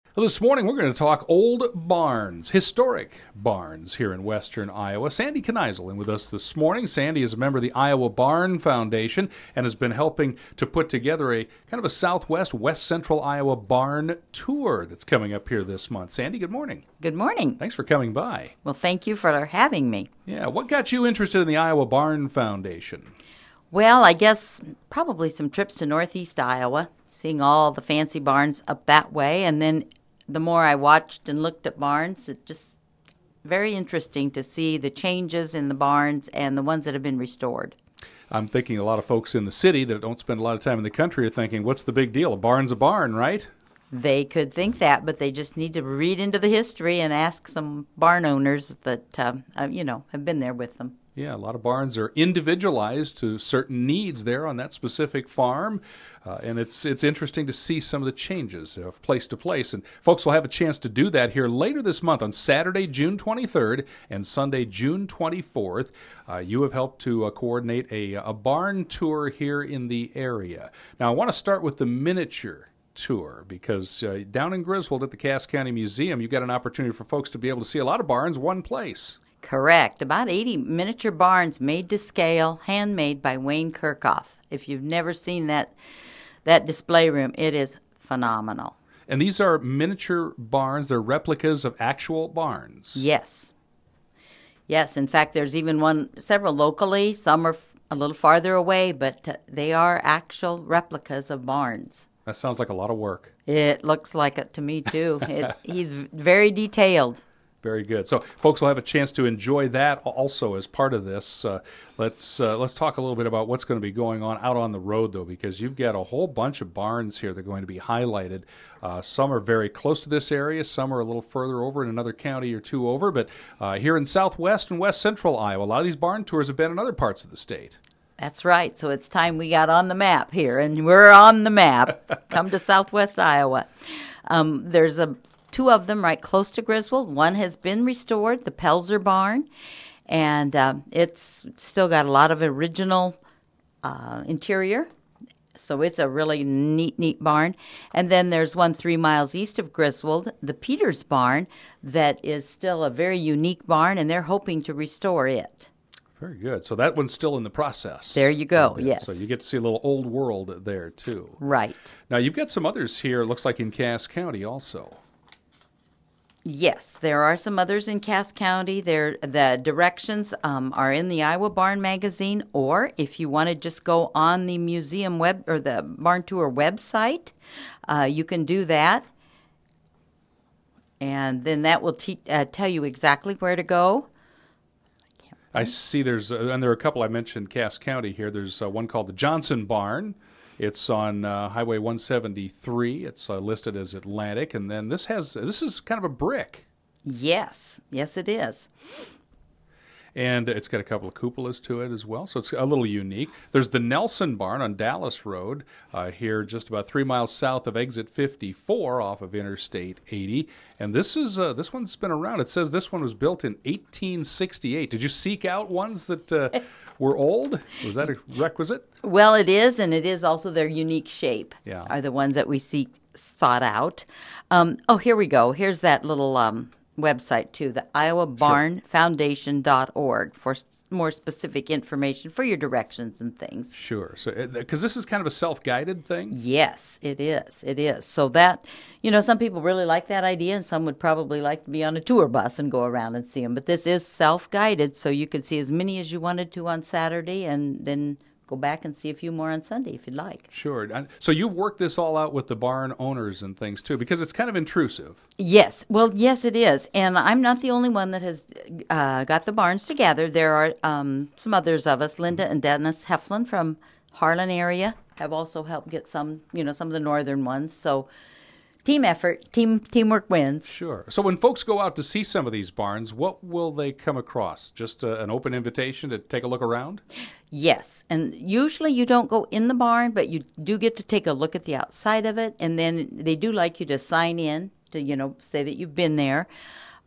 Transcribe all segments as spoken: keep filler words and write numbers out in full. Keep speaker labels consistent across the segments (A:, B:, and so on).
A: Well, this morning we're going to talk old barns, historic barns here in western Iowa. Sandy Kneisel in with us this morning. Sandy is a member of the Iowa Barn Foundation and has been helping to put together a kind of a southwest, west central Iowa barn tour that's coming up here this month. Sandy, good morning.
B: Good morning.
A: Thanks for coming by.
B: Well, thank you for having me.
A: Yeah, what got you interested in the Iowa Barn Foundation?
B: Well, I guess probably some trips to northeast Iowa, seeing all the fancy barns up that way, and then the more I watched and looked at barns, it just very interesting to see the changes in the barns and the ones that have been restored.
A: I'm thinking a lot of folks in the city that don't spend a lot of time in the country are thinking, what's the big deal? A barn's a barn, right?
B: They could think that, but they just need to read into the history and ask some barn owners that, uh, uh, you know, have been there with them.
A: Yeah, a lot of barns are individualized to certain needs there on that specific farm, uh, and it's it's interesting to see some of the changes of place to place. And folks will have a chance to do that here later this month on Saturday, June twenty-third and Sunday, June twenty-fourth. Uh, you have helped to uh, coordinate a, a barn tour here in the area. Now, I want to start with the miniature tour because uh, down in Griswold at the Cass County Museum, you've got an opportunity for folks to be able to see a lot of barns one place.
B: Correct. About eighty miniature barns made to scale, handmade by Wayne Kirchhoff. If you've never seen that that display room, it is phenomenal.
A: And these are miniature barns. They're replicas of actual barns.
B: Yes. Yes. In fact, there's even one, several locally. Some are f- a little farther away, but uh, they are actual replicas of barns.
A: That sounds like a lot of work.
B: It looks like it to me, too. It, he's very detailed.
A: Very good. So folks will have a chance to enjoy that also as part of this. Uh, let's uh, let's talk a little bit about what's going to be going on out on the road, though, because you've got a whole bunch of barns here that are going to be highlighted. Uh, some are very close to this area. Some are a little further over in another county or two over. But uh, here in southwest and west central Iowa, a lot of these barn tours have been in other parts of the state.
B: That's right. So it's time we got on the map here, and we're on the map. Come to southwest Iowa. Um, there's a Two of them right close to Griswold. One has been restored, the Pelzer Barn, and uh, it's still got a lot of original uh, interior. So it's a really neat, neat barn. And then there's one three miles east of Griswold, the Peters Barn, that is still a very unique barn, and they're hoping to restore it.
A: Very good. So that one's still in the process.
B: There you go, yes.
A: So you get to see a little old world there, too.
B: Right.
A: Now, you've got some others here, it looks like in Cass County also.
B: Yes, there are some others in Cass County. There, the directions um, are in the Iowa Barn Magazine, or if you want to just go on the museum web or the Barn Tour website, uh, you can do that, and then that will te- uh, tell you exactly where to go.
A: I see there's, uh, and there are a couple I mentioned Cass County here. There's uh, one called the Johnson Barn. It's on uh, Highway one seventy-three. It's uh, listed as Atlantic, and then this has this is kind of a brick.
B: Yes, yes, it is.
A: And it's got a couple of cupolas to it as well, so it's a little unique. There's the Nelson Barn on Dallas Road uh, here, just about three miles south of Exit fifty-four off of Interstate eighty. And this is uh, this one's been around. It says this one was built in eighteen sixty-eight. Did you seek out ones that uh, were old? Was that a requisite?
B: Well, it is, and it is also their unique shape.
A: Yeah.
B: Are the ones that we seek sought out. Um, oh, here we go. Here's that little um, website, too, the iowa barn foundation dot org for s- more specific information for your directions and things.
A: Sure. So, because this is kind of a self-guided thing?
B: Yes, it is. It is. So that, you know, some people really like that idea, and some would probably like to be on a tour bus and go around and see them. But this is self-guided, so you could see as many as you wanted to on Saturday and then go back and see a few more on Sunday if you'd like.
A: Sure. So you've worked this all out with the barn owners and things, too, because it's kind of intrusive.
B: Yes. Well, yes, it is. And I'm not the only one that has uh, got the barns together. There are um, some others of us. Linda and Dennis Heflin from Harlan area have also helped get some, you know, some of the northern ones. So team effort, team teamwork wins.
A: Sure. So when folks go out to see some of these barns, what will they come across? Just uh, an open invitation to take a look around?
B: Yes, and usually you don't go in the barn, but you do get to take a look at the outside of it, and then they do like you to sign in to, you know, say that you've been there.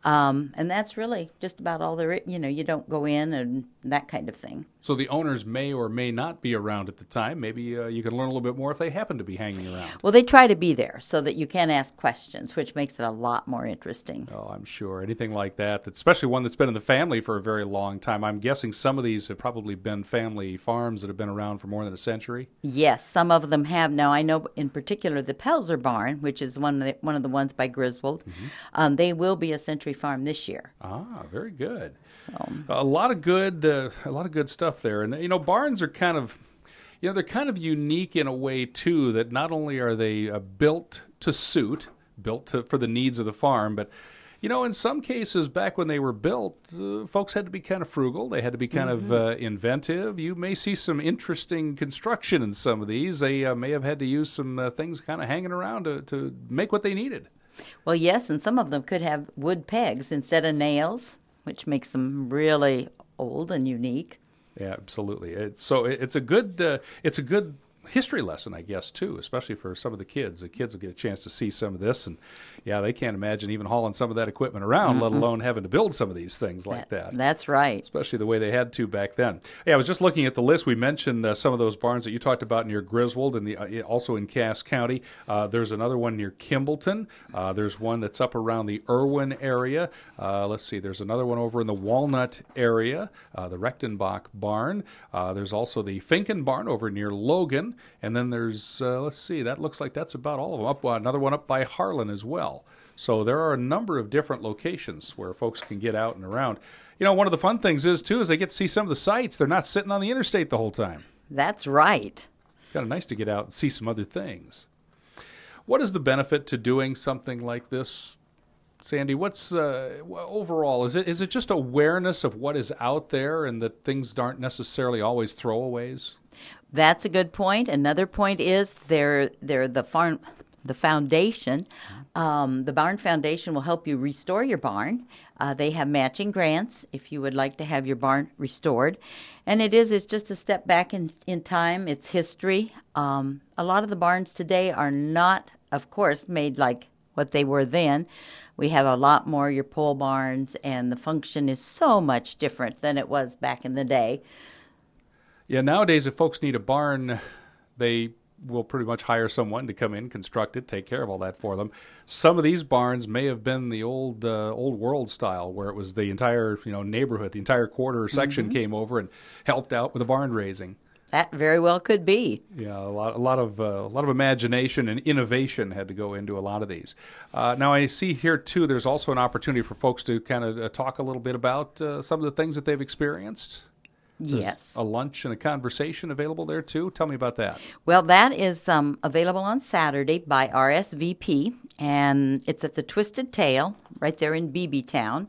B: Um, and that's really just about all there is. You know, you don't go in and that kind of thing.
A: So the owners may or may not be around at the time. Maybe uh, you can learn a little bit more if they happen to be hanging around.
B: Well, they try to be there so that you can ask questions, which makes it a lot more interesting.
A: Oh, I'm sure. Anything like that, especially one that's been in the family for a very long time. I'm guessing some of these have probably been family farms that have been around for more than a century.
B: Yes, some of them have. Now, I know in particular the Pelzer Barn, which is one of the, one of the ones by Griswold, mm-hmm. um, they will be a century farm this year.
A: Ah, very good.
B: So
A: a lot of good, uh, a lot of good stuff there. And you know, barns are kind of, you know, they're kind of unique in a way too. That not only are they uh, built to suit, built to, for the needs of the farm, but you know, in some cases, back when they were built, uh, folks had to be kind of frugal. They had to be kind mm-hmm. of uh, inventive. You may see some interesting construction in some of these. They uh, may have had to use some uh, things kind of hanging around to, to make what they needed.
B: Well, yes, and some of them could have wood pegs instead of nails, which makes them really old and unique.
A: Yeah, absolutely. It's, so it's a good uh, it's a good history lesson, I guess, too, especially for some of the kids. The kids will get a chance to see some of this, and yeah, they can't imagine even hauling some of that equipment around, mm-hmm. let alone having to build some of these things like that.
B: that. That's right.
A: Especially the way they had to back then. Yeah, I was just looking at the list. We mentioned uh, some of those barns that you talked about near Griswold and the uh, also in Cass County. Uh, there's another one near Kimballton. Uh, there's one that's up around the Irwin area. Uh, let's see, there's another one over in the Walnut area, uh, the Rechtenbach barn. Uh, there's also the Finken barn over near Logan. And then there's, uh, let's see, that looks like that's about all of them. Up, uh, another one up by Harlan as well. So there are a number of different locations where folks can get out and around. You know, one of the fun things is, too, is they get to see some of the sights. They're not sitting on the interstate the whole time.
B: That's right.
A: Kind of nice to get out and see some other things. What is the benefit to doing something like this, Sandy? What's uh, overall? Is it is it just awareness of what is out there and that things aren't necessarily always throwaways?
B: That's a good point. Another point is they're, they're the farm, the foundation. Um, the Barn Foundation will help you restore your barn. Uh, they have matching grants if you would like to have your barn restored. And it is, it's just a step back in, in time. It's history. Um, a lot of the barns today are not, of course, made like what they were then. We have a lot more your pole barns, and the function is so much different than it was back in the day.
A: Yeah, nowadays if folks need a barn, they will pretty much hire someone to come in, construct it, take care of all that for them. Some of these barns may have been the old uh, old world style, where it was the entire you know neighborhood, the entire quarter section mm-hmm. came over and helped out with the barn raising.
B: That very well could be.
A: Yeah, a lot, a lot of, uh, a lot of imagination and innovation had to go into a lot of these. Uh, now, I see here too. There's also an opportunity for folks to kind of uh, talk a little bit about uh, some of the things that they've experienced. There's
B: yes.
A: a lunch and a conversation available there too. Tell me about that.
B: Well, that is um, available on Saturday by R S V P, and it's at the Twisted Tail right there in Beebeetown.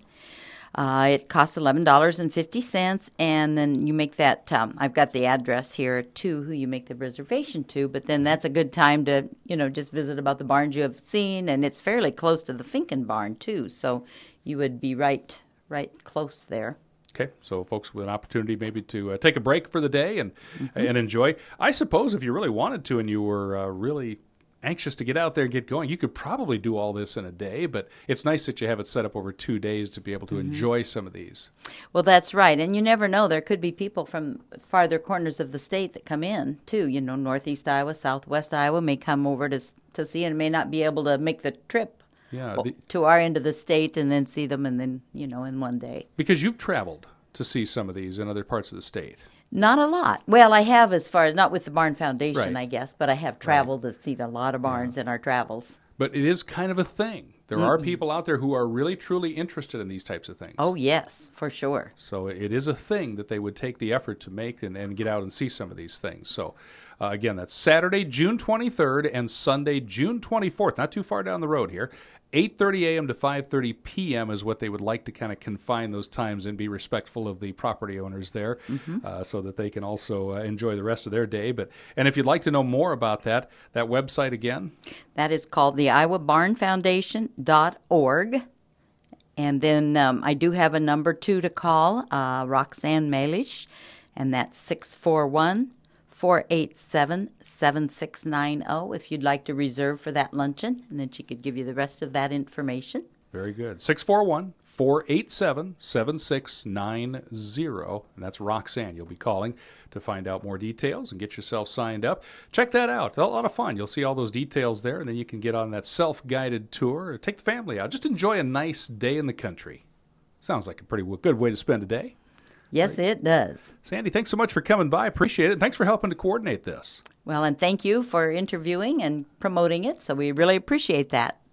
B: Uh, it costs eleven dollars and fifty cents, and then you make that, um, I've got the address here, too, who you make the reservation to, but then that's a good time to, you know, just visit about the barns you have seen, and it's fairly close to the Finken barn, too, so you would be right, right close there.
A: Okay, so folks with an opportunity maybe to uh, take a break for the day and
B: mm-hmm.
A: and enjoy. I suppose if you really wanted to and you were uh, really anxious to get out there and get going, you could probably do all this in a day, but it's nice that you have it set up over two days to be able to mm-hmm. enjoy some of these.
B: Well, that's right, and you never know. There could be people from farther corners of the state that come in, too. You know, northeast Iowa, southwest Iowa may come over to to see and may not be able to make the trip
A: yeah, the,
B: to our end of the state and then see them and then, you know, in one day.
A: Because you've traveled to see some of these in other parts of the state.
B: Not a lot. Well, I have as far as, not with the Barn Foundation,
A: right.
B: I guess, but I have traveled
A: right.
B: to see a lot of barns yeah. in our travels.
A: But it is kind of a thing. There Mm-mm. are people out there who are really, truly interested in these types of things.
B: Oh, yes, for sure.
A: So it is a thing that they would take the effort to make and, and get out and see some of these things. So, uh, again, that's Saturday, June twenty-third, and Sunday, June twenty-fourth. Not too far down the road here. eight thirty a.m. to five thirty p.m. is what they would like to kind of confine those times and be respectful of the property owners there mm-hmm. uh, so that they can also uh, enjoy the rest of their day. But and if you'd like to know more about that, that website again?
B: That is called the Iowa Barn Foundation dot org. And then um, I do have a number, too, to call, uh, Roxanne Malish, and that's six four one, four eight seven, seven six nine zero if you'd like to reserve for that luncheon, and then she could give you the rest of that information.
A: Very good. six four one, four eight seven, seven six nine zero. And that's Roxanne. You'll be calling to find out more details and get yourself signed up. Check that out. It's a lot of fun. You'll see all those details there, and then you can get on that self-guided tour. Take the family out. Just enjoy a nice day in the country. Sounds like a pretty good way to spend a day.
B: Yes, Great. It does.
A: Sandy, thanks so much for coming by. Appreciate it. Thanks for helping to coordinate this.
B: Well, and thank you for interviewing and promoting it, so we really appreciate that.